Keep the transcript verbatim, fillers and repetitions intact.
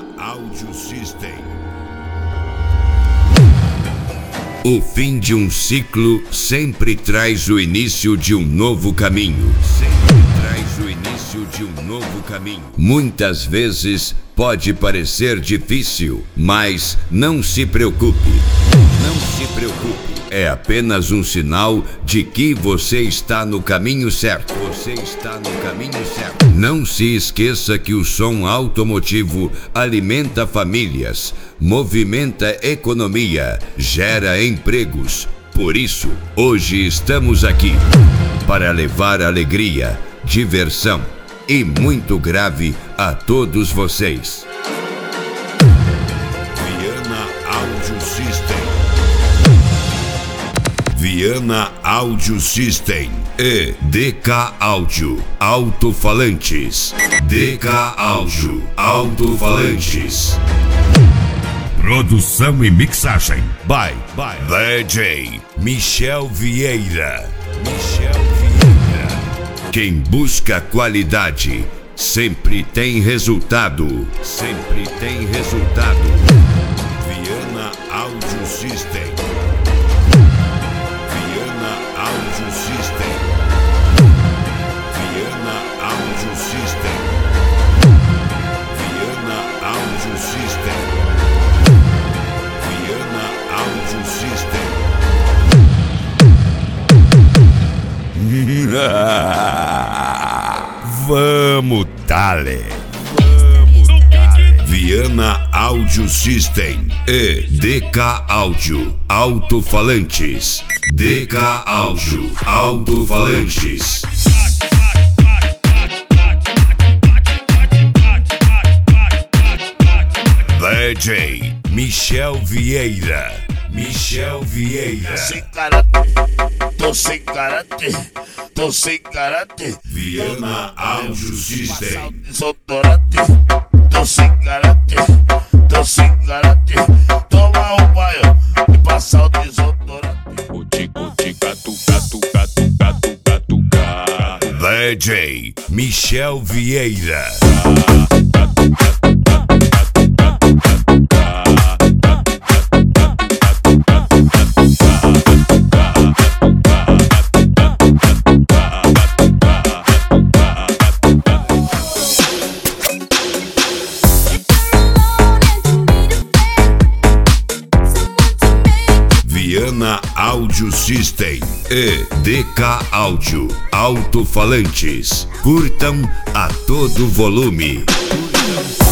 Viana Audio System. O fim de um ciclo sempre traz o início de um novo caminho. Sempre traz o início de um novo caminho. Muitas vezes pode parecer difícil, mas não se preocupe. Não se preocupe. É apenas um sinal de que você está no caminho certo. Você está no caminho certo. Não se esqueça que o som automotivo alimenta famílias, movimenta economia, gera empregos. Por isso, hoje estamos aqui para levar alegria, diversão e muito grave a todos vocês. Viana Audio System. Viana Audio System e D K Áudio Alto-Falantes. D K Áudio Alto-Falantes. Produção e mixagem by, by D J Michel Vieira. Michel Vieira. Quem busca qualidade sempre tem resultado. Sempre tem resultado. Viana Audio System. Viana Audio System. Viana Audio System. Viana Audio System. Viana Audio System. Vamos, dale. Vamos, dale. Viana Audio System e D K Áudio Alto-Falantes. D K Áudio Alto-Falantes. D J Michel Vieira. Michel Vieira. Sem caráter, tô sem caráter, tô sem caráter. Viana Audio System. Desodorante, tô sem caráter, tô sem caráter. Toma o banho e passa o desodorante. O tico tica tuca tuca tuca tuca tuca. D J Michel Vieira. Viana Audio System e D K Áudio Alto-Falantes. Curtam a todo volume. Curtam.